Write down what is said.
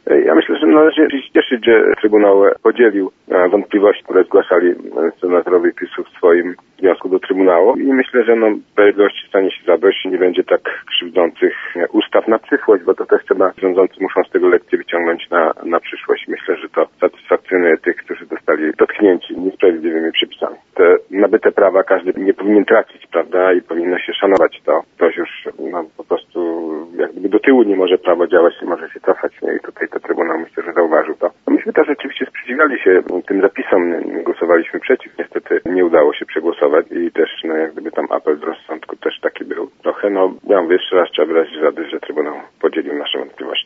Ja myślę, że należy się cieszyć, że Trybunał podzielił wątpliwości, które zgłaszali senatorowie PiS-u w swoim wniosku do Trybunału i myślę, że sprawiedliwości stanie się zadość i nie będzie tak krzywdzących ustaw na przyszłość, bo to też trzeba, rządzący muszą z tego lekcje wyciągnąć na przyszłość. Myślę, że to satysfakcjonuje tych, którzy zostali dotknięci niesprawiedliwymi przepisami. Te nabyte prawa każdy nie powinien tracić, prawda, i powinno się szanować to. Ktoś już po prostu jak gdyby do tyłu nie może prawo działać, nie może się cofać, i tutaj to Trybunał myślę, że zauważył to. Myśmy też rzeczywiście sprzeciwiali się tym zapisom, głosowaliśmy przeciw, niestety nie udało się przegłosować i też jak gdyby tam apel do rozsądku też taki był. Trochę, ja mówię jeszcze raz, trzeba wyrazić radość, że Trybunał podzielił nasze wątpliwości.